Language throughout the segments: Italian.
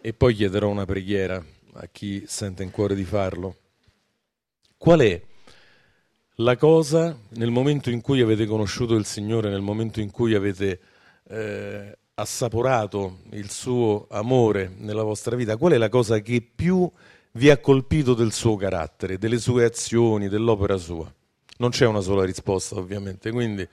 e poi chiederò una preghiera a chi sente in cuore di farlo. Qual è la cosa nel momento in cui avete conosciuto il Signore, nel momento in cui avete assaporato il suo amore nella vostra vita, qual è la cosa che più vi ha colpito del suo carattere, delle sue azioni, dell'opera sua? Non c'è una sola risposta, ovviamente, quindi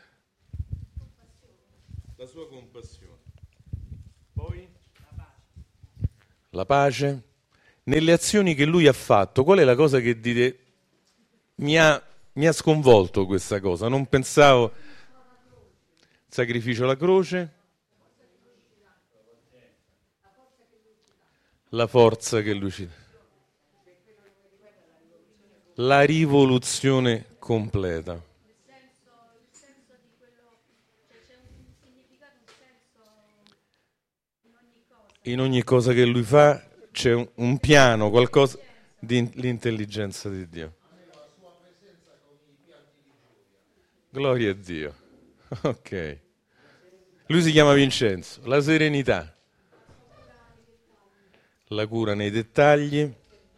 la sua compassione. Poi la pace. Nelle azioni che lui ha fatto, qual è la cosa che dite mi ha sconvolto questa cosa? Non pensavo sacrificio alla croce, la forza che lui ci dà, la rivoluzione completa. In ogni cosa che lui fa c'è un piano, qualcosa di l'intelligenza di Dio. Gloria a Dio. Ok. Lui si chiama Vincenzo. La serenità, la cura nei dettagli.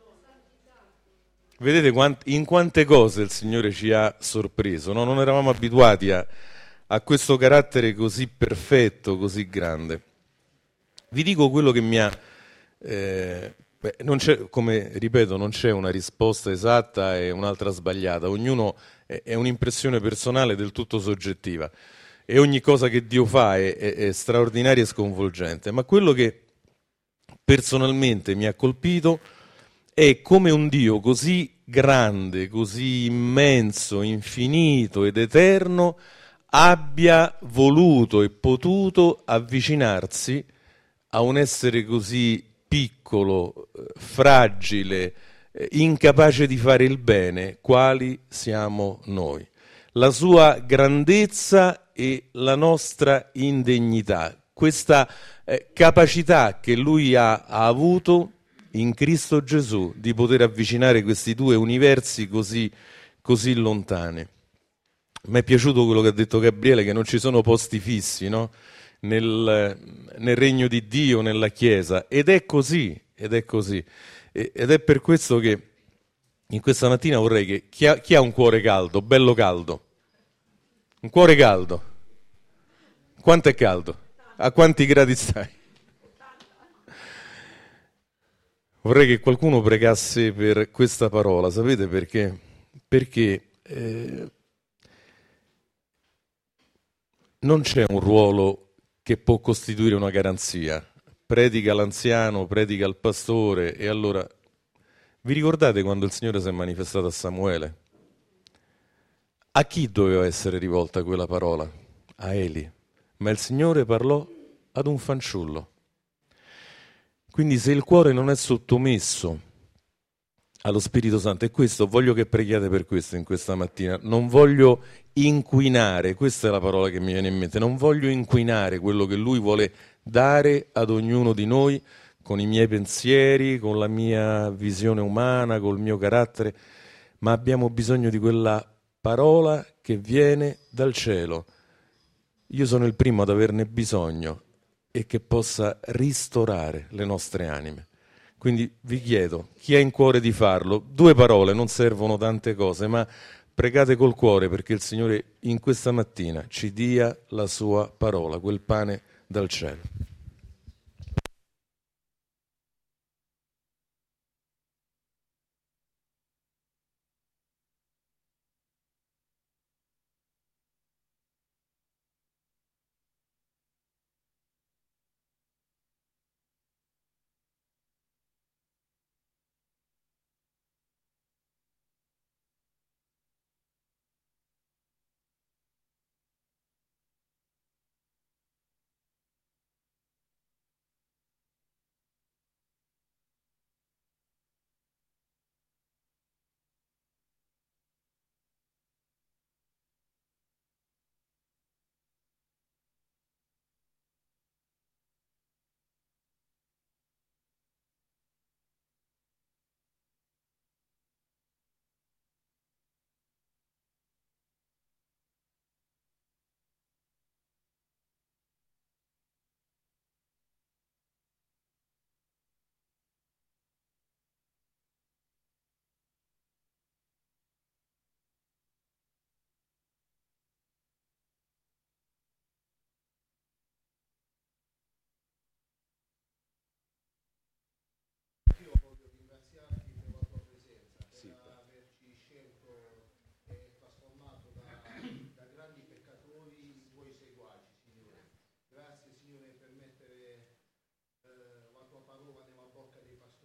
Vedete in quante cose il Signore ci ha sorpreso, no? Non eravamo abituati a questo carattere così perfetto, così grande. Vi dico quello che mi ha... non c'è, come ripeto, non c'è una risposta esatta e un'altra sbagliata. Ognuno è un'impressione personale del tutto soggettiva. E ogni cosa che Dio fa è straordinaria e sconvolgente. Ma quello che personalmente mi ha colpito è come un Dio così grande, così immenso, infinito ed eterno abbia voluto e potuto avvicinarsi a un essere così piccolo, fragile, incapace di fare il bene, quali siamo noi. La sua grandezza e la nostra indegnità, questa capacità che lui ha avuto in Cristo Gesù di poter avvicinare questi due universi così lontani. Mi è piaciuto quello che ha detto Gabriele, che non ci sono posti fissi, no? Nel regno di Dio, nella Chiesa, ed è così, ed è così. Ed è per questo che in questa mattina vorrei che chi ha un cuore caldo, bello caldo, un cuore caldo, quanto è caldo? A quanti gradi stai? Vorrei che qualcuno pregasse per questa parola, sapete perché? Perché non c'è un ruolo che può costituire una garanzia. Predica l'anziano, predica il pastore e allora vi ricordate quando il Signore si è manifestato a Samuele? A chi doveva essere rivolta quella parola? A Eli. Ma il Signore parlò ad un fanciullo. Quindi se il cuore non è sottomesso allo Spirito Santo, e questo voglio che preghiate per questo in questa mattina, non voglio inquinare, questa è la parola che mi viene in mente, non voglio inquinare quello che Lui vuole dare ad ognuno di noi con i miei pensieri, con la mia visione umana, col mio carattere, ma abbiamo bisogno di quella parola che viene dal cielo. Io sono il primo ad averne bisogno e che possa ristorare le nostre anime. Quindi vi chiedo, chi ha in cuore di farlo, due parole, non servono tante cose, ma pregate col cuore perché il Signore in questa mattina ci dia la sua parola, quel pane dal cielo.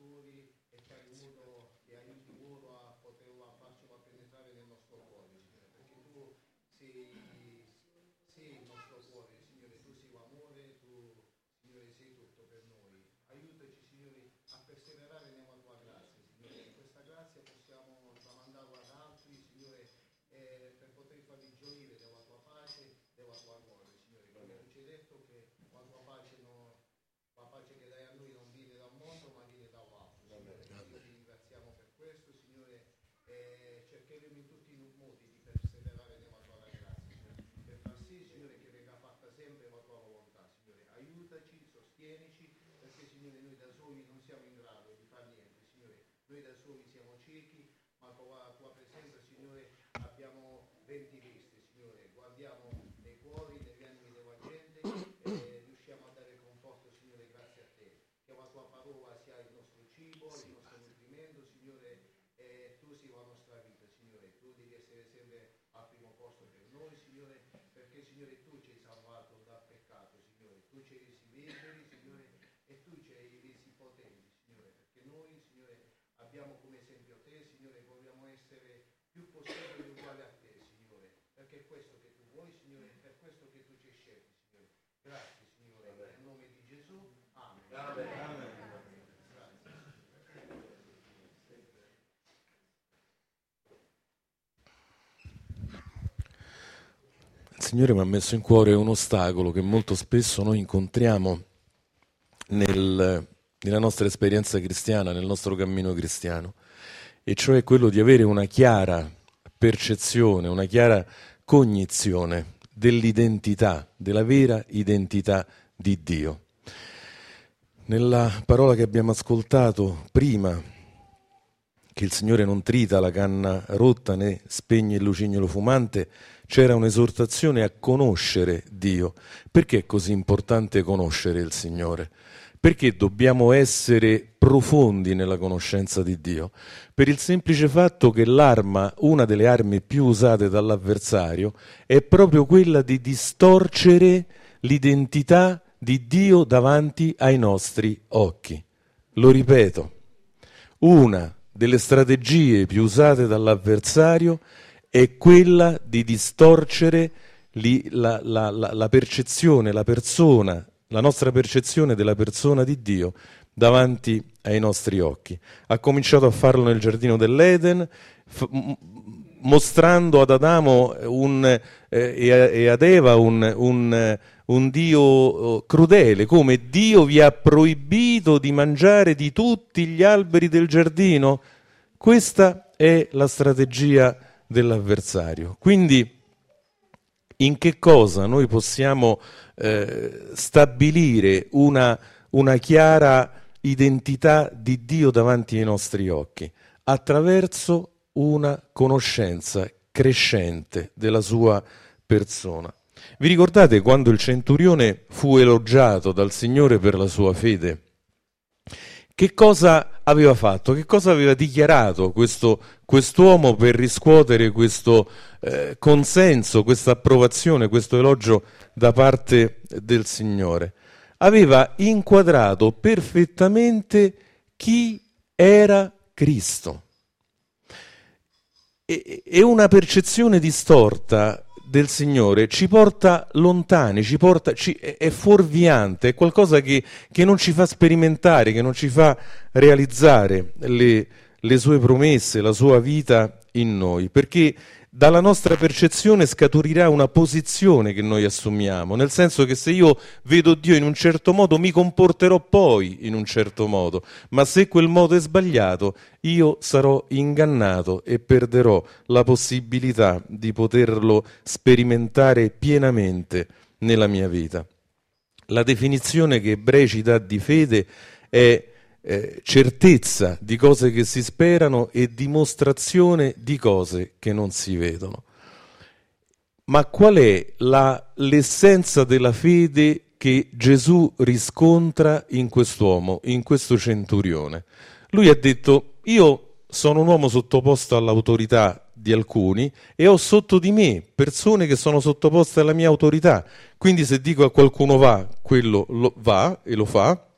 cuori e che aiuti loro a poterla farcela penetrare nel nostro cuore, Signore, perché tu sei il nostro cuore, Signore, tu sei l'amore, tu, Signore, sei tutto per noi. Aiutaci, Signore, a perseverare nella tua grazia, Signore. In questa grazia possiamo tramandarla ad altri, Signore, per poter farli gioire della tua pace, della tua gloria, Signore. Come tu ci hai detto che la tua pace, la pace che dai a noi non viene dal mondo, ma viene dall'alto, Signore. Io ti ringraziamo per questo, Signore. Cercheremo in tutti i modi di perseverare nella tua grazia, Signore, per far sì, Signore, che venga fatta sempre la tua volontà, Signore. Aiutaci, sostienici, perché, Signore, noi da soli non siamo in grado di fare niente, Signore. Noi da soli siamo ciechi, ma con la tua presenza, Signore, abbiamo 20 viste, Signore. Guardiamo nei cuori, negli animi della gente e riusciamo a dare conforto, Signore, grazie a te. Che la tua parola sia il nostro cibo, il nostro nutrimento, Signore. Tu sei la nostra vita, Signore. Tu devi essere sempre al primo posto per noi, Signore, perché, Signore, tu ci hai salvato dal peccato, Signore. Tu ci hai resi liberi, Signore, e tu ci hai resi potenti, Signore, perché noi, Signore, abbiamo come esempio te, Signore, vogliamo essere più possibile uguali a te, Signore, perché è questo che tu vuoi, Signore, è per questo che tu ci hai scelti, Signore. Grazie, Signore, nel nome di Gesù. Amen. Amen. Amen. Il Signore mi ha messo in cuore un ostacolo che molto spesso noi incontriamo nella nostra esperienza cristiana, nel nostro cammino cristiano, e cioè quello di avere una chiara percezione, una chiara cognizione dell'identità, della vera identità di Dio. Nella parola che abbiamo ascoltato prima, che il Signore non trita la canna rotta né spegne il lucignolo fumante, c'era un'esortazione a conoscere Dio. Perché è così importante conoscere il Signore? Perché dobbiamo essere profondi nella conoscenza di Dio? Per il semplice fatto che una delle armi più usate dall'avversario, è proprio quella di distorcere l'identità di Dio davanti ai nostri occhi. Lo ripeto, una delle strategie più usate dall'avversario è quella di distorcere la percezione, la nostra percezione della persona di Dio davanti ai nostri occhi. Ha cominciato a farlo nel giardino dell'Eden, mostrando ad Adamo e ad Eva un Dio crudele, come Dio vi ha proibito di mangiare di tutti gli alberi del giardino. Questa è la strategia dell'avversario. Quindi in che cosa noi possiamo stabilire una chiara identità di Dio davanti ai nostri occhi? Attraverso una conoscenza crescente della sua persona. Vi ricordate quando il centurione fu elogiato dal Signore per la sua fede? Che cosa aveva fatto? Che cosa aveva dichiarato quest'uomo per riscuotere questo consenso, questa approvazione, questo elogio da parte del Signore? Aveva inquadrato perfettamente chi era Cristo. E una percezione distorta del Signore ci porta lontani, è fuorviante, è qualcosa che non ci fa sperimentare, che non ci fa realizzare le sue promesse, la sua vita in noi, perché dalla nostra percezione scaturirà una posizione che noi assumiamo, nel senso che se io vedo Dio in un certo modo mi comporterò poi in un certo modo, ma se quel modo è sbagliato io sarò ingannato e perderò la possibilità di poterlo sperimentare pienamente nella mia vita. La definizione che Ebrei ci dà di fede è certezza di cose che si sperano e dimostrazione di cose che non si vedono. Ma qual è l'essenza della fede che Gesù riscontra in quest'uomo, in questo centurione? Lui ha detto: io sono un uomo sottoposto all'autorità di alcuni e ho sotto di me persone che sono sottoposte alla mia autorità, quindi se dico a qualcuno va, quello va e lo fa,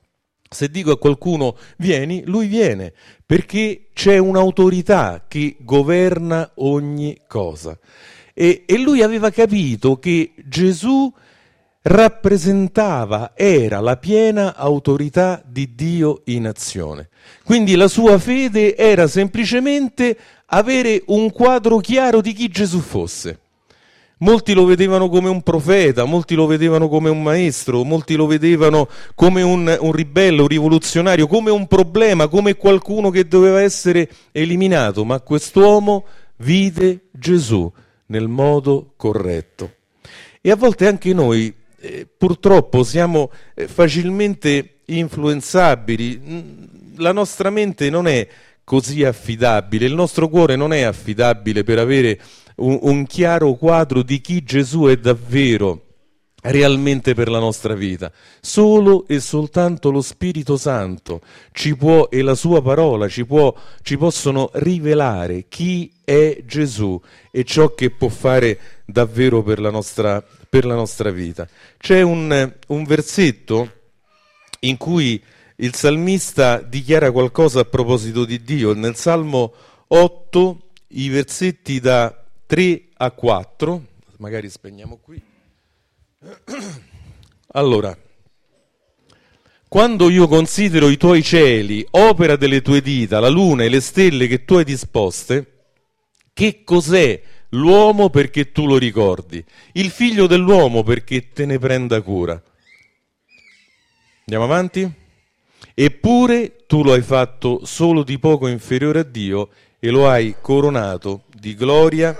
Se dico a qualcuno vieni, lui viene, perché c'è un'autorità che governa ogni cosa. E lui aveva capito che Gesù rappresentava, era la piena autorità di Dio in azione. Quindi la sua fede era semplicemente avere un quadro chiaro di chi Gesù fosse. Molti lo vedevano come un profeta, molti lo vedevano come un maestro, molti lo vedevano come un ribelle, un rivoluzionario, come un problema, come qualcuno che doveva essere eliminato, ma quest'uomo vide Gesù nel modo corretto. E a volte anche noi purtroppo siamo facilmente influenzabili, la nostra mente non è così affidabile, il nostro cuore non è affidabile per avere un chiaro quadro di chi Gesù è davvero, realmente per la nostra vita. Solo e soltanto lo Spirito Santo ci può, e la sua parola ci possono rivelare chi è Gesù e ciò che può fare davvero per la nostra vita. C'è un versetto in cui il salmista dichiara qualcosa a proposito di Dio. Nel Salmo 8, i versetti da 3 a 4, magari spegniamo qui. Allora, quando io considero i tuoi cieli, opera delle tue dita, la luna e le stelle che tu hai disposte, che cos'è l'uomo perché tu lo ricordi? Il figlio dell'uomo perché te ne prenda cura. Andiamo avanti? Eppure tu lo hai fatto solo di poco inferiore a Dio e lo hai coronato di gloria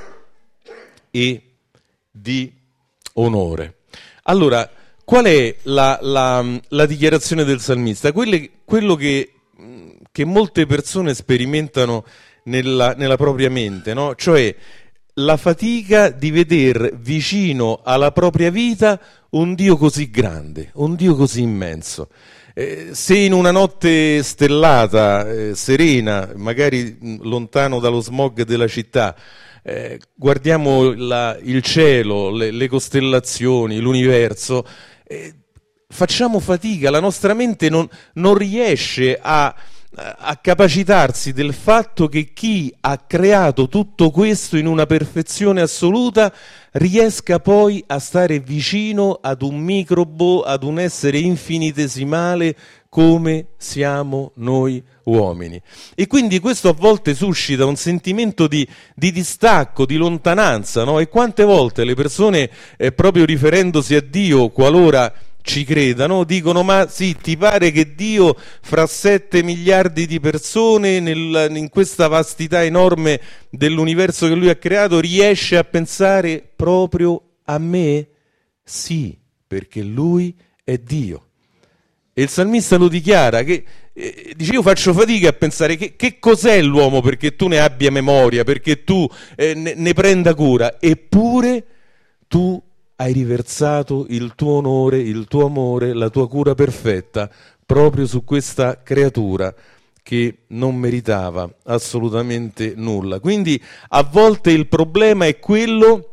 e di onore. Allora, qual è la dichiarazione del salmista? Quello che molte persone sperimentano nella propria mente, no? Cioè la fatica di veder vicino alla propria vita un Dio così grande, un Dio così immenso. Se in una notte stellata, serena, magari lontano dallo smog della città, guardiamo il cielo, le costellazioni, l'universo, facciamo fatica, la nostra mente non riesce a capacitarsi del fatto che chi ha creato tutto questo in una perfezione assoluta riesca poi a stare vicino ad un microbo, ad un essere infinitesimale come siamo noi uomini. E quindi questo a volte suscita un sentimento di distacco, di lontananza, no? E quante volte le persone, proprio riferendosi a Dio, qualora ci credano, dicono: ma sì, ti pare che Dio fra 7 miliardi di persone in questa vastità enorme dell'universo che lui ha creato riesce a pensare proprio a me? Sì, perché lui è Dio. E il salmista lo dichiara, che dice: io faccio fatica a pensare che cos'è l'uomo perché tu ne abbia memoria, perché tu ne prenda cura, eppure tu hai riversato il tuo onore, il tuo amore, la tua cura perfetta proprio su questa creatura che non meritava assolutamente nulla. Quindi a volte il problema è quello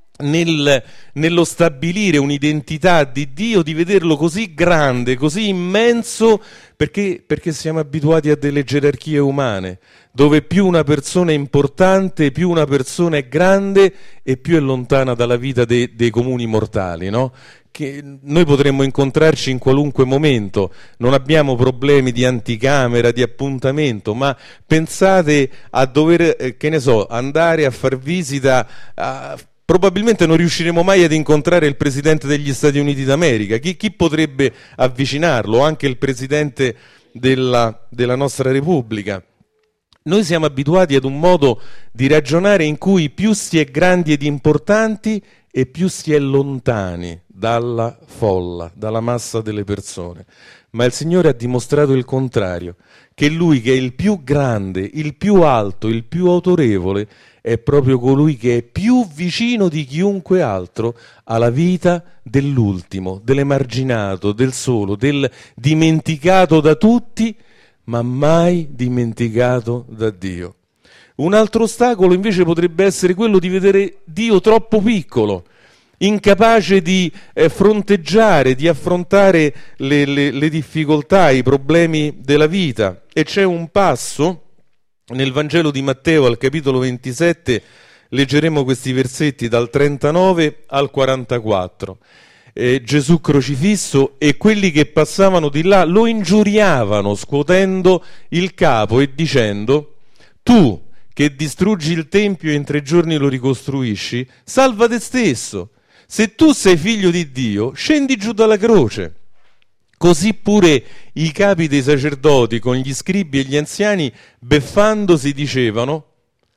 nello stabilire un'identità di Dio, di vederlo così grande, così immenso, perché siamo abituati a delle gerarchie umane, dove più una persona è importante, più una persona è grande e più è lontana dalla vita dei comuni mortali, no? Che noi potremmo incontrarci in qualunque momento, non abbiamo problemi di anticamera, di appuntamento, ma pensate a dover, andare a far visita probabilmente non riusciremo mai ad incontrare il Presidente degli Stati Uniti d'America. Chi potrebbe avvicinarlo? Anche il Presidente della nostra Repubblica. Noi siamo abituati ad un modo di ragionare in cui più si è grandi ed importanti e più si è lontani dalla folla, dalla massa delle persone. Ma il Signore ha dimostrato il contrario, che Lui, che è il più grande, il più alto, il più autorevole, è proprio colui che è più vicino di chiunque altro alla vita dell'ultimo, dell'emarginato, del solo, del dimenticato da tutti, ma mai dimenticato da Dio. Un altro ostacolo invece potrebbe essere quello di vedere Dio troppo piccolo. incapace di fronteggiare, di affrontare le difficoltà, i problemi della vita. E c'è un passo nel Vangelo di Matteo al capitolo 27, leggeremo questi versetti dal 39 al 44. Gesù crocifisso e quelli che passavano di là lo ingiuriavano scuotendo il capo e dicendo: tu che distruggi il tempio e in 3 giorni lo ricostruisci, salva te stesso. Se tu sei figlio di Dio, scendi giù dalla croce. Così pure i capi dei sacerdoti con gli scribi e gli anziani, beffandosi, dicevano: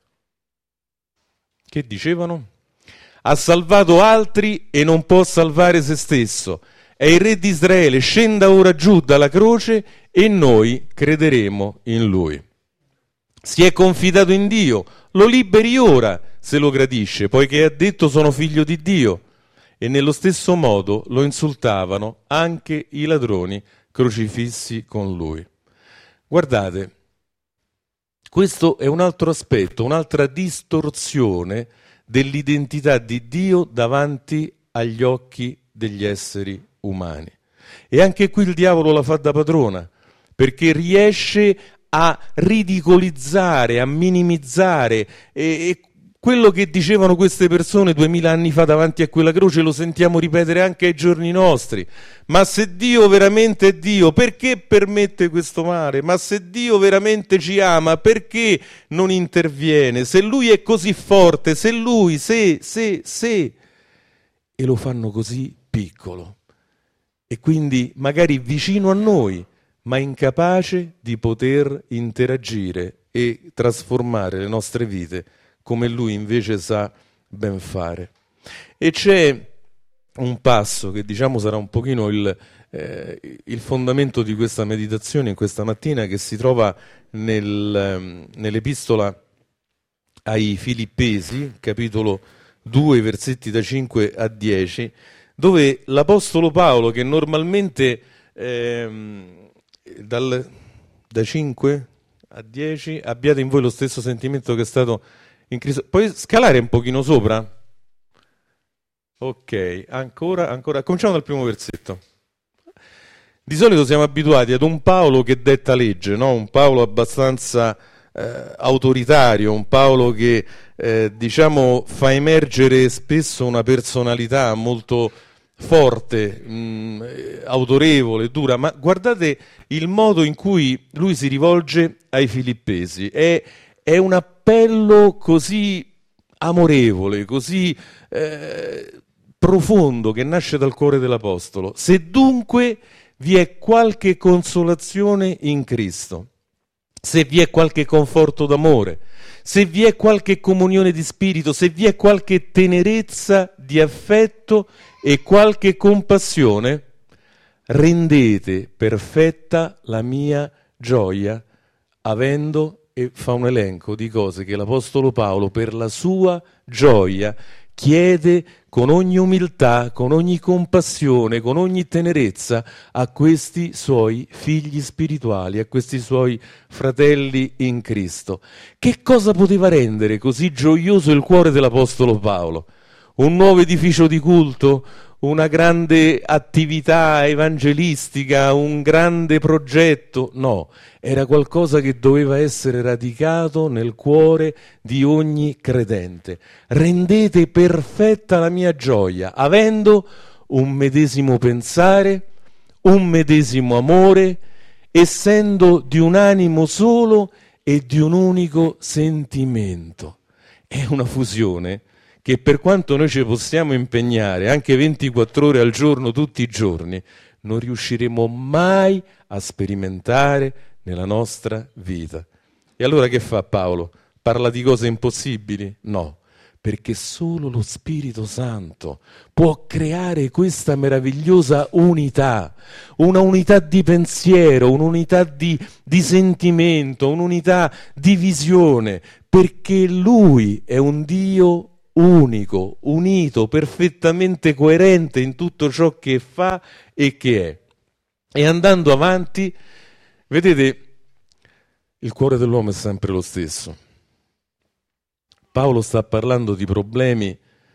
che dicevano? Ha salvato altri e non può salvare se stesso. È il re di Israele, scenda ora giù dalla croce e noi crederemo in lui. Si è confidato in Dio, lo liberi ora se lo gradisce, poiché ha detto sono figlio di Dio. E nello stesso modo lo insultavano anche i ladroni crocifissi con lui. Guardate, questo è un altro aspetto, un'altra distorsione dell'identità di Dio davanti agli occhi degli esseri umani. E anche qui il diavolo la fa da padrona, perché riesce a ridicolizzare, a minimizzare e quello che dicevano queste persone 2000 anni fa davanti a quella croce lo sentiamo ripetere anche ai giorni nostri. Ma se Dio veramente è Dio, perché permette questo male? Ma se Dio veramente ci ama, perché non interviene? Se Lui è così forte, se Lui, se, e lo fanno così piccolo. E quindi magari vicino a noi, ma incapace di poter interagire e trasformare le nostre vite come lui invece sa ben fare. E c'è un passo che diciamo sarà un pochino il fondamento di questa meditazione in questa mattina, che si trova nell'epistola ai Filippesi, capitolo 2, versetti da 5 a 10, dove l'Apostolo Paolo, che normalmente da 5 a 10 abbiate in voi lo stesso sentimento che è stato in Cristo. Puoi scalare un pochino sopra? Ok, ancora. Cominciamo dal primo versetto. Di solito siamo abituati ad un Paolo che detta legge, no? Un Paolo abbastanza autoritario, un Paolo che diciamo fa emergere spesso una personalità molto forte, autorevole, dura, ma guardate il modo in cui lui si rivolge ai Filippesi. È un appello così amorevole, così profondo, che nasce dal cuore dell'Apostolo. Se dunque vi è qualche consolazione in Cristo, se vi è qualche conforto d'amore, se vi è qualche comunione di spirito, se vi è qualche tenerezza di affetto e qualche compassione, rendete perfetta la mia gioia, avendo, e fa un elenco di cose che l'Apostolo Paolo per la sua gioia chiede con ogni umiltà, con ogni compassione, con ogni tenerezza a questi suoi figli spirituali, a questi suoi fratelli in Cristo. Che cosa poteva rendere così gioioso il cuore dell'Apostolo Paolo? Un nuovo edificio di culto? Una grande attività evangelistica, un grande progetto? No, era qualcosa che doveva essere radicato nel cuore di ogni credente. Rendete perfetta la mia gioia, avendo un medesimo pensare, un medesimo amore, essendo di un animo solo e di un unico sentimento. È una fusione che, per quanto noi ci possiamo impegnare anche 24 ore al giorno, tutti i giorni, non riusciremo mai a sperimentare nella nostra vita. E allora che fa Paolo? Parla di cose impossibili? No, perché solo lo Spirito Santo può creare questa meravigliosa unità, una unità di pensiero, un'unità di sentimento, un'unità di visione, perché Lui è un Dio unico, unito, perfettamente coerente in tutto ciò che fa e che è. E andando avanti, vedete, il cuore dell'uomo è sempre lo stesso. Paolo sta parlando di problemi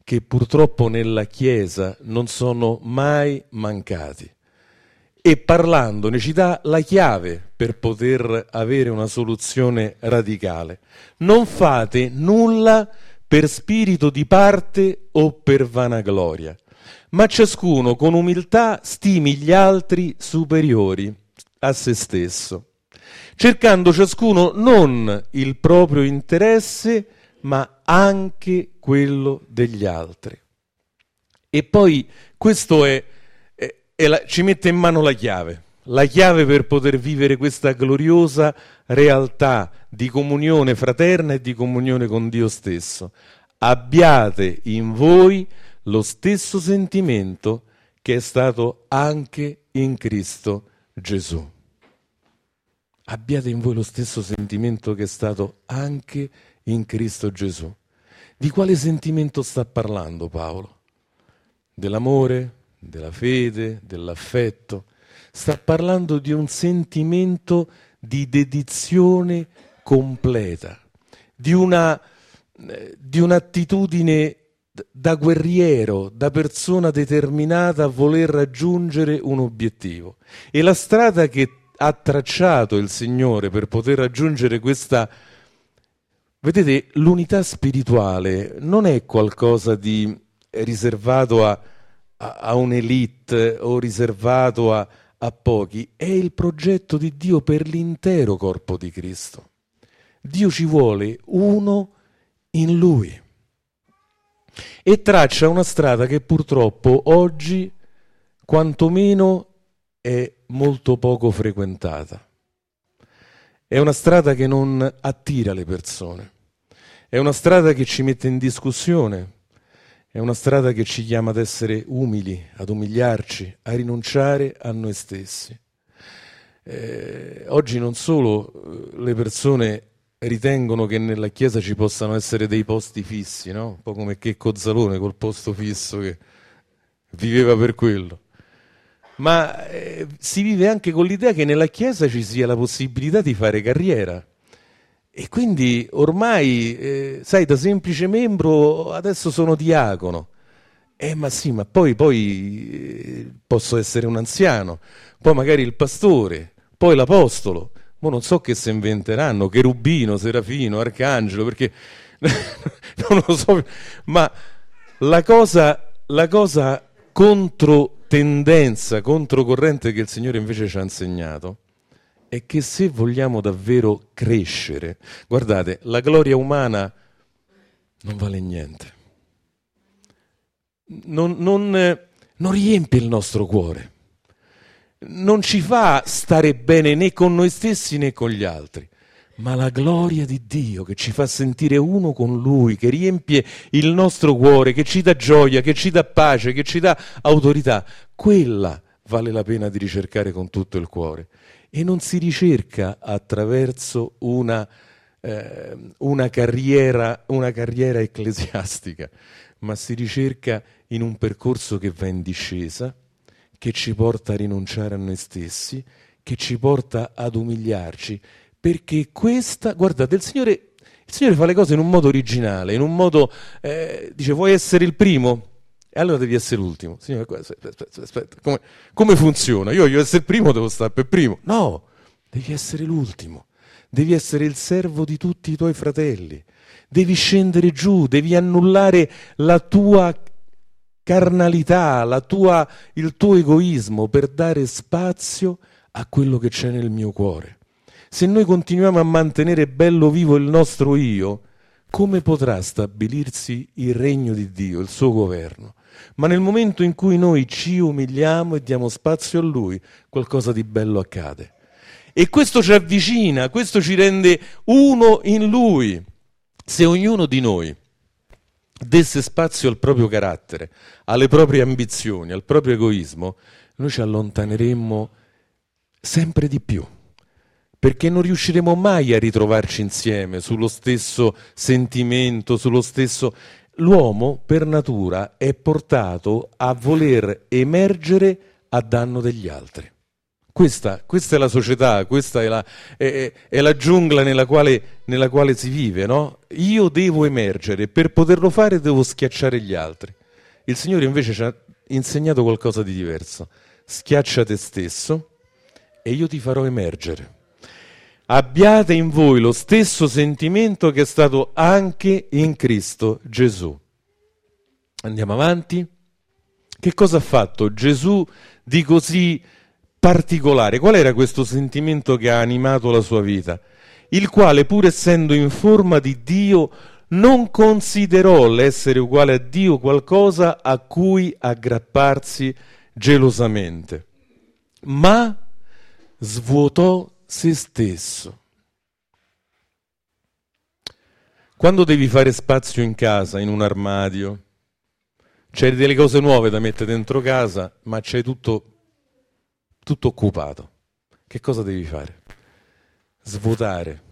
che purtroppo nella Chiesa non sono mai mancati. E parlandone ci dà la chiave per poter avere una soluzione radicale. Non fate nulla per spirito di parte o per vanagloria, ma ciascuno con umiltà stimi gli altri superiori a se stesso, cercando ciascuno non il proprio interesse, ma anche quello degli altri. E poi questo ci mette in mano la chiave per poter vivere questa gloriosa realtà di comunione fraterna e di comunione con Dio stesso. Abbiate in voi lo stesso sentimento che è stato anche in Cristo Gesù. Abbiate in voi lo stesso sentimento che è stato anche in Cristo Gesù. Di quale sentimento sta parlando Paolo? Dell'amore? Della fede, dell'affetto, sta parlando di un sentimento di dedizione completa, di un'attitudine da guerriero, da persona determinata a voler raggiungere un obiettivo. E la strada che ha tracciato il Signore per poter raggiungere questa, vedete, l'unità spirituale non è qualcosa di riservato a un'elite o riservato a pochi, è il progetto di Dio per l'intero corpo di Cristo. Dio ci vuole uno in Lui e traccia una strada che purtroppo oggi quantomeno è molto poco frequentata. È una strada che non attira le persone, è una strada che ci mette in discussione. È una strada che ci chiama ad essere umili, ad umiliarci, a rinunciare a noi stessi. Oggi non solo le persone ritengono che nella Chiesa ci possano essere dei posti fissi, no? Un po' come Checco Zalone col posto fisso che viveva per quello. Ma si vive anche con l'idea che nella Chiesa ci sia la possibilità di fare carriera. E quindi ormai, sai, da semplice membro adesso sono diacono. Ma sì, ma poi posso essere un anziano, poi magari il pastore, poi l'apostolo. Mo non so che si inventeranno, cherubino, serafino, arcangelo, perché non lo so. Ma la cosa controtendenza, controcorrente che il Signore invece ci ha insegnato è che se vogliamo davvero crescere, guardate, la gloria umana non vale niente. Non riempie il nostro cuore. Non ci fa stare bene né con noi stessi né con gli altri. Ma la gloria di Dio che ci fa sentire uno con Lui, che riempie il nostro cuore, che ci dà gioia, che ci dà pace, che ci dà autorità, quella vale la pena di ricercare con tutto il cuore. E non si ricerca attraverso una carriera ecclesiastica, ma si ricerca in un percorso che va in discesa, che ci porta a rinunciare a noi stessi, che ci porta ad umiliarci, perché guardate, il Signore fa le cose in un modo originale, in un modo, dice, vuoi essere il primo? E allora devi essere l'ultimo. Signore, aspetta, come funziona? Io voglio essere il primo, devo stare per primo. No, devi essere l'ultimo. Devi essere il servo di tutti i tuoi fratelli. Devi scendere giù, devi annullare la tua carnalità, il tuo egoismo per dare spazio a quello che c'è nel mio cuore. Se noi continuiamo a mantenere bello vivo il nostro io, come potrà stabilirsi il regno di Dio, il suo governo? Ma nel momento in cui noi ci umiliamo e diamo spazio a Lui, qualcosa di bello accade. E questo ci avvicina, questo ci rende uno in Lui. Se ognuno di noi desse spazio al proprio carattere, alle proprie ambizioni, al proprio egoismo, noi ci allontaneremmo sempre di più. Perché non riusciremo mai a ritrovarci insieme sullo stesso sentimento, sullo stesso... L'uomo per natura è portato a voler emergere a danno degli altri. Questa è la società, questa è la giungla nella quale si vive, no? Io devo emergere, per poterlo fare devo schiacciare gli altri. Il Signore invece ci ha insegnato qualcosa di diverso. Schiaccia te stesso e io ti farò emergere. Abbiate in voi lo stesso sentimento che è stato anche in Cristo Gesù. Andiamo avanti. Che cosa ha fatto Gesù di così particolare? Qual era questo sentimento che ha animato la sua vita? Il quale, pur essendo in forma di Dio, non considerò l'essere uguale a Dio qualcosa a cui aggrapparsi gelosamente, ma svuotò se stesso. Quando devi fare spazio in casa, in un armadio, c'hai delle cose nuove da mettere dentro casa, ma c'hai tutto occupato. Che cosa devi fare? Svuotare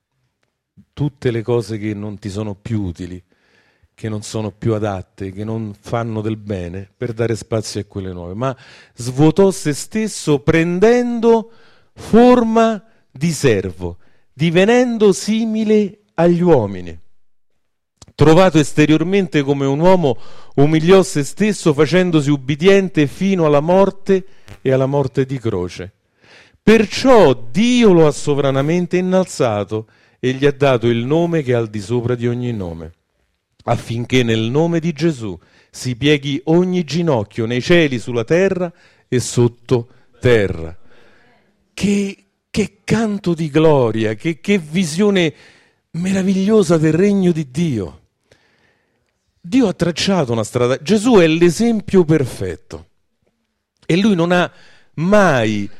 tutte le cose che non ti sono più utili, che non sono più adatte, che non fanno del bene, per dare spazio a quelle nuove. Ma svuotò se stesso prendendo forma di servo, divenendo simile agli uomini. Trovato esteriormente come un uomo, umiliò se stesso facendosi ubbidiente fino alla morte e alla morte di croce. Perciò Dio lo ha sovranamente innalzato e gli ha dato il nome che è al di sopra di ogni nome, affinché nel nome di Gesù si pieghi ogni ginocchio nei cieli, sulla terra e sotto terra. Che canto di gloria, che visione meravigliosa del regno di Dio. Dio ha tracciato una strada. Gesù è l'esempio perfetto e lui non ha mai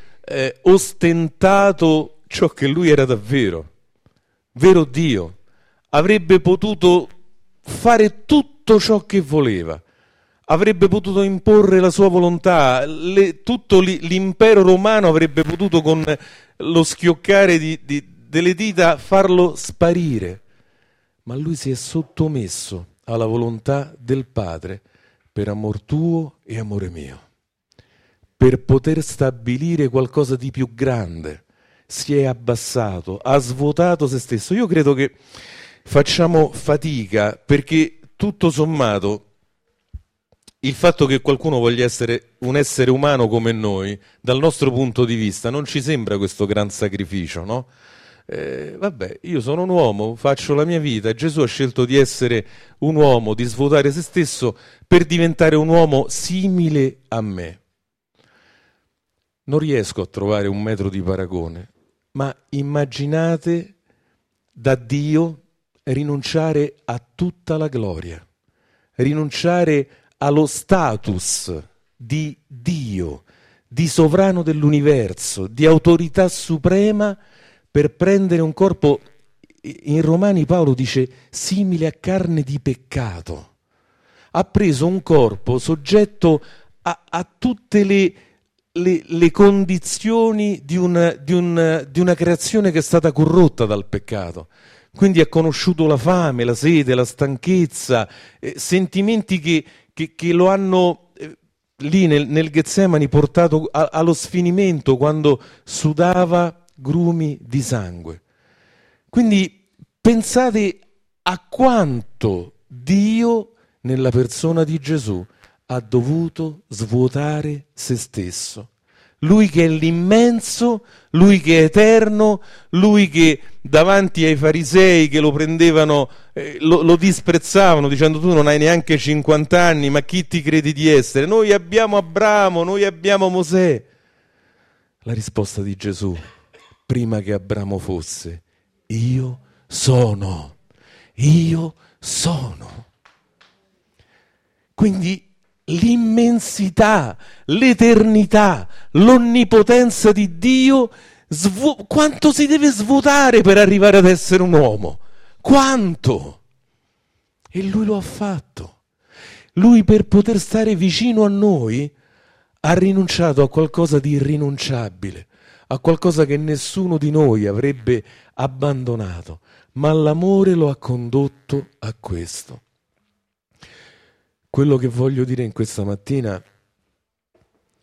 ostentato ciò che lui era davvero, vero Dio. Avrebbe potuto fare tutto ciò che voleva, avrebbe potuto imporre la sua volontà, tutto l'impero romano avrebbe potuto con lo schioccare delle dita farlo sparire, ma lui si è sottomesso alla volontà del Padre per amor tuo e amore mio, per poter stabilire qualcosa di più grande. Si è abbassato, ha svuotato se stesso. Io credo che facciamo fatica perché tutto sommato il fatto che qualcuno voglia essere un essere umano come noi, dal nostro punto di vista, non ci sembra questo gran sacrificio, no? Vabbè, io sono un uomo, faccio la mia vita e Gesù ha scelto di essere un uomo, di svuotare se stesso per diventare un uomo simile a me. Non riesco a trovare un metro di paragone, ma immaginate da Dio rinunciare a tutta la gloria, rinunciare allo status di Dio, di sovrano dell'universo, di autorità suprema, per prendere un corpo, in Romani Paolo dice, simile a carne di peccato. Ha preso un corpo soggetto a tutte le condizioni di una creazione che è stata corrotta dal peccato. Quindi ha conosciuto la fame, la sete, la stanchezza, sentimenti che lo hanno lì nel Getsemani portato allo sfinimento quando sudava grumi di sangue. Quindi pensate a quanto Dio nella persona di Gesù ha dovuto svuotare se stesso. Lui che è l'immenso, lui che è eterno, lui che davanti ai farisei che lo prendevano, lo disprezzavano dicendo tu non hai neanche 50 anni, ma chi ti credi di essere? Noi abbiamo Abramo, noi abbiamo Mosè. La risposta di Gesù, prima che Abramo fosse, io sono. Quindi l'immensità, l'eternità, l'onnipotenza di Dio, quanto si deve svuotare per arrivare ad essere un uomo? Quanto? E lui lo ha fatto. Lui, per poter stare vicino a noi, ha rinunciato a qualcosa di irrinunciabile, a qualcosa che nessuno di noi avrebbe abbandonato, ma l'amore lo ha condotto a questo. Quello che voglio dire in questa mattina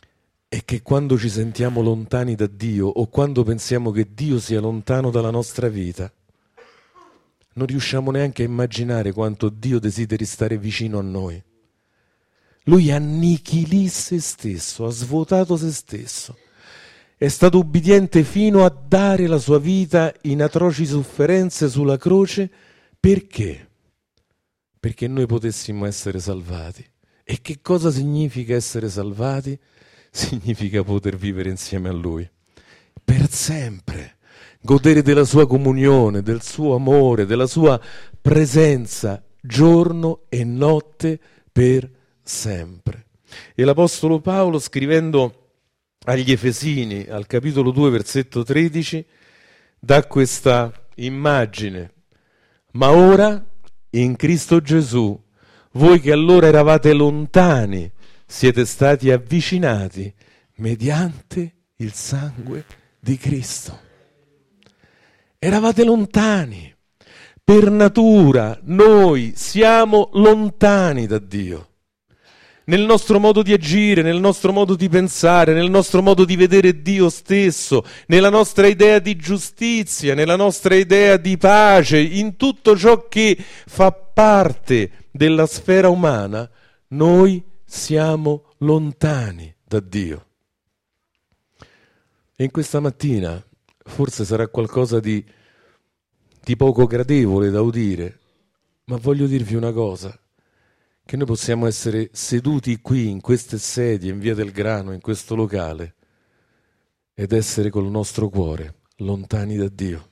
è che quando ci sentiamo lontani da Dio o quando pensiamo che Dio sia lontano dalla nostra vita, non riusciamo neanche a immaginare quanto Dio desideri stare vicino a noi. Lui annichilì se stesso, ha svuotato se stesso. È stato ubbidiente fino a dare la sua vita in atroci sofferenze sulla croce. Perché? Perché noi potessimo essere salvati. E che cosa significa essere salvati? Significa poter vivere insieme a Lui. Per sempre. Godere della sua comunione, del suo amore, della sua presenza, giorno e notte per sempre. E l'Apostolo Paolo, scrivendo agli Efesini, al capitolo 2, versetto 13, dà questa immagine. Ma ora, in Cristo Gesù, voi che allora eravate lontani, siete stati avvicinati mediante il sangue di Cristo. Eravate lontani. Per natura noi siamo lontani da Dio. Nel nostro modo di agire, nel nostro modo di pensare, nel nostro modo di vedere Dio stesso, nella nostra idea di giustizia, nella nostra idea di pace, in tutto ciò che fa parte della sfera umana, noi siamo lontani da Dio. E in questa mattina forse sarà qualcosa di poco gradevole da udire, ma voglio dirvi una cosa. Che noi possiamo essere seduti qui, in queste sedie, in Via del Grano, in questo locale, ed essere col nostro cuore lontani da Dio.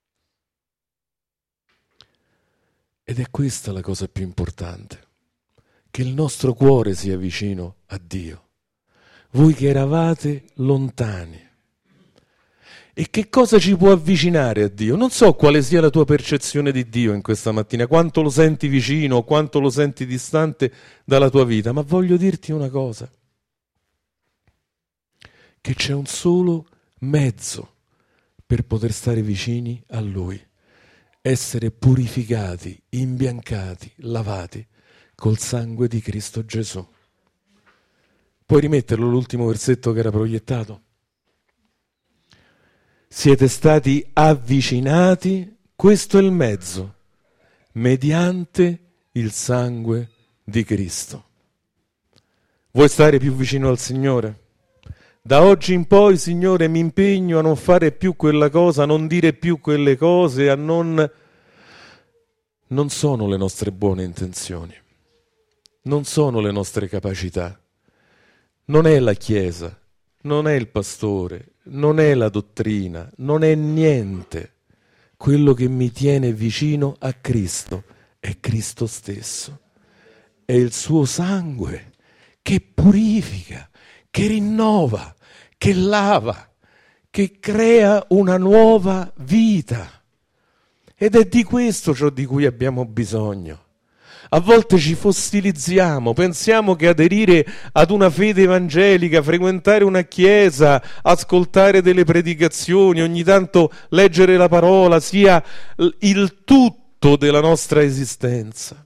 Ed è questa la cosa più importante, che il nostro cuore sia vicino a Dio. Voi che eravate lontani. E che cosa ci può avvicinare a Dio? Non so quale sia la tua percezione di Dio in questa mattina, quanto lo senti vicino o quanto lo senti distante dalla tua vita, ma voglio dirti una cosa, che c'è un solo mezzo per poter stare vicini a Lui, essere purificati, imbiancati, lavati col sangue di Cristo Gesù. Puoi rimetterlo l'ultimo versetto che era proiettato? Siete stati avvicinati, questo è il mezzo, mediante il sangue di Cristo. Vuoi stare più vicino al Signore? Da oggi in poi, Signore, mi impegno a non fare più quella cosa, a non dire più quelle cose, a non... Non sono le nostre buone intenzioni, non sono le nostre capacità, non è la Chiesa, non è il pastore, non è la dottrina, non è niente. Quello che mi tiene vicino a Cristo è Cristo stesso. È il suo sangue che purifica, che rinnova, che lava, che crea una nuova vita. Ed è di questo ciò di cui abbiamo bisogno. A volte ci fossilizziamo, pensiamo che aderire ad una fede evangelica, frequentare una chiesa, ascoltare delle predicazioni, ogni tanto leggere la parola sia il tutto della nostra esistenza.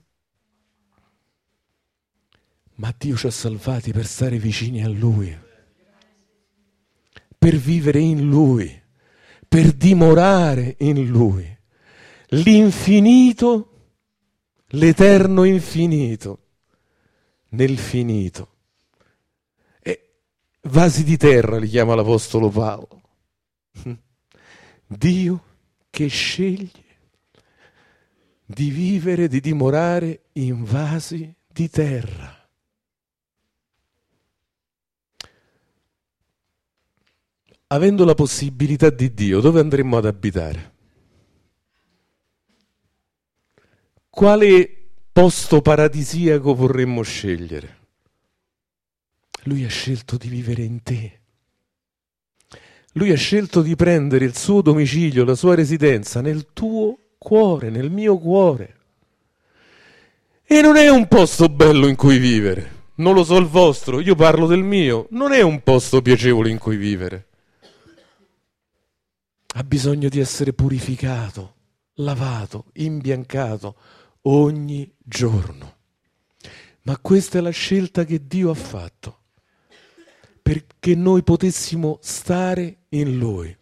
Ma Dio ci ha salvati per stare vicini a Lui, per vivere in Lui, per dimorare in Lui. L'infinito, l'eterno infinito, nel finito. E vasi di terra li chiama l'Apostolo Paolo. Dio che sceglie di vivere, di dimorare in vasi di terra. Avendo la possibilità di Dio, dove andremmo ad abitare? Quale posto paradisiaco vorremmo scegliere? Lui ha scelto di vivere in te. Lui ha scelto di prendere il suo domicilio, la sua residenza nel tuo cuore, nel mio cuore. E non è un posto bello in cui vivere. Non lo so il vostro, io parlo del mio. Non è un posto piacevole in cui vivere. Ha bisogno di essere purificato, lavato, imbiancato ogni giorno. Ma questa è la scelta che Dio ha fatto. perché noi potessimo stare in Lui.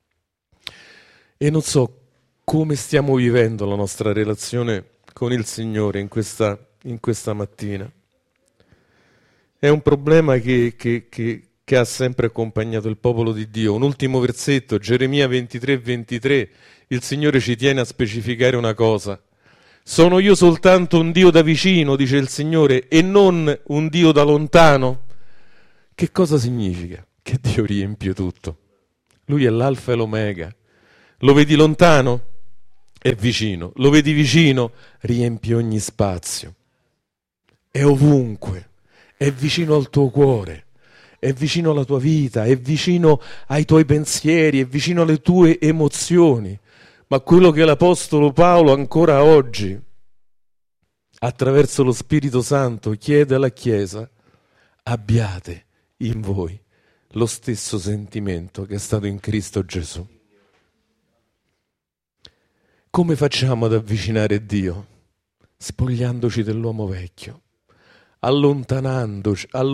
E non so come stiamo vivendo la nostra relazione con il Signore in questa mattina. È un problema che ha sempre accompagnato il popolo di Dio. Un ultimo versetto, Geremia 23:23, il Signore ci tiene a specificare una cosa. Sono io soltanto un Dio da vicino, dice il Signore, e non un Dio da lontano? Che cosa significa? Che Dio riempie tutto. Lui è l'alfa e l'omega. Lo vedi lontano? È vicino. Lo vedi vicino? Riempie ogni spazio. È ovunque. È vicino al tuo cuore. È vicino alla tua vita. È vicino ai tuoi pensieri. È vicino alle tue emozioni. Ma quello che l'Apostolo Paolo ancora oggi, attraverso lo Spirito Santo, chiede alla Chiesa: abbiate in voi lo stesso sentimento che è stato in Cristo Gesù. Come facciamo ad avvicinare Dio? Spogliandoci dell'uomo vecchio, allontanando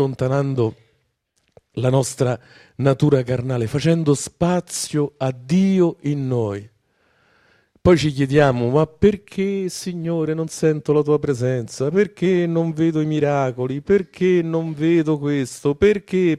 la nostra natura carnale, facendo spazio a Dio in noi. Poi ci chiediamo: ma perché, Signore, non sento la tua presenza? Perché non vedo i miracoli? Perché non vedo questo? Perché?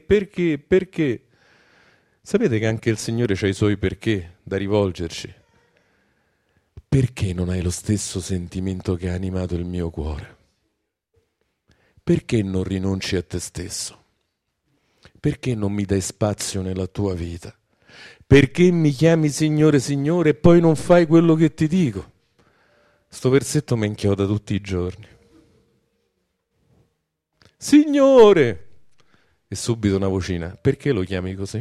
Sapete che anche il Signore ha i suoi perché da rivolgerci? Perché non hai lo stesso sentimento che ha animato il mio cuore? Perché non rinunci a te stesso? Perché non mi dai spazio nella tua vita? Perché mi chiami Signore, Signore e poi non fai quello che ti dico? Sto versetto mi inchioda tutti i giorni. Signore! E subito una vocina: perché lo chiami così?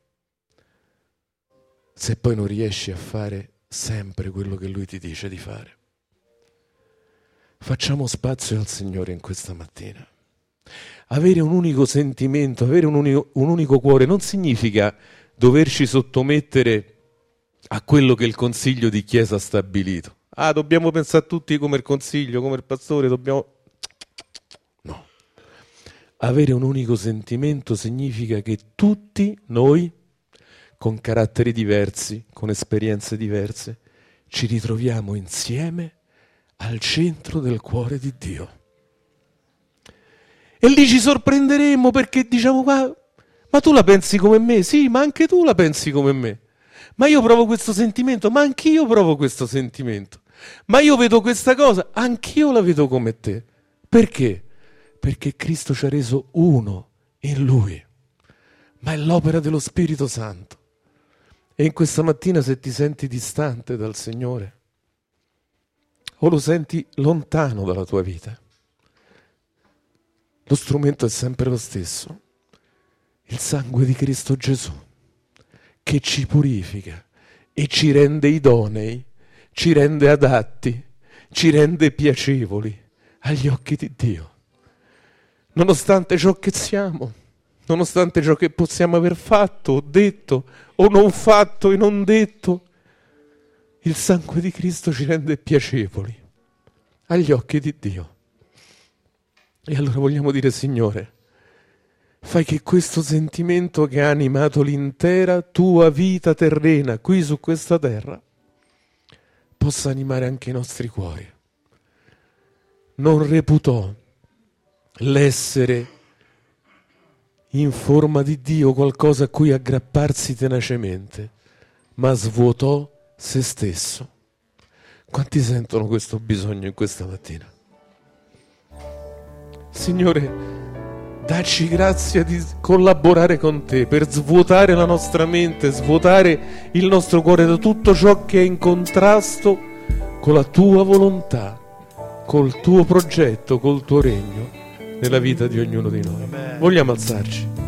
Se poi non riesci a fare sempre quello che Lui ti dice di fare. Facciamo spazio al Signore in questa mattina. Avere un unico sentimento, avere un unico cuore non significa doverci sottomettere a quello che il Consiglio di Chiesa ha stabilito. Dobbiamo pensare tutti come il Consiglio, come il pastore, dobbiamo... No. Avere un unico sentimento significa che tutti noi, con caratteri diversi, con esperienze diverse, ci ritroviamo insieme al centro del cuore di Dio. E lì ci sorprenderemo perché diciamo: ma tu la pensi come me? Sì, ma anche tu la pensi come me. Ma io provo questo sentimento, ma anch'io provo questo sentimento. Ma io vedo questa cosa, anch'io la vedo come te. Perché? Perché Cristo ci ha reso uno in Lui. Ma è l'opera dello Spirito Santo. E in questa mattina, se ti senti distante dal Signore o lo senti lontano dalla tua vita, lo strumento è sempre lo stesso: il sangue di Cristo Gesù, che ci purifica e ci rende idonei, ci rende adatti, ci rende piacevoli agli occhi di Dio. Nonostante ciò che siamo, nonostante ciò che possiamo aver fatto o detto, o non fatto e non detto, il sangue di Cristo ci rende piacevoli agli occhi di Dio. E allora vogliamo dire: Signore, fai che questo sentimento che ha animato l'intera tua vita terrena qui su questa terra possa animare anche i nostri cuori. Non reputò l'essere in forma di Dio qualcosa a cui aggrapparsi tenacemente, ma svuotò se stesso. Quanti sentono questo bisogno in questa mattina? Signore, dacci grazia di collaborare con te per svuotare la nostra mente, svuotare il nostro cuore da tutto ciò che è in contrasto con la tua volontà, col tuo progetto, col tuo regno nella vita di ognuno di noi. Vogliamo alzarci?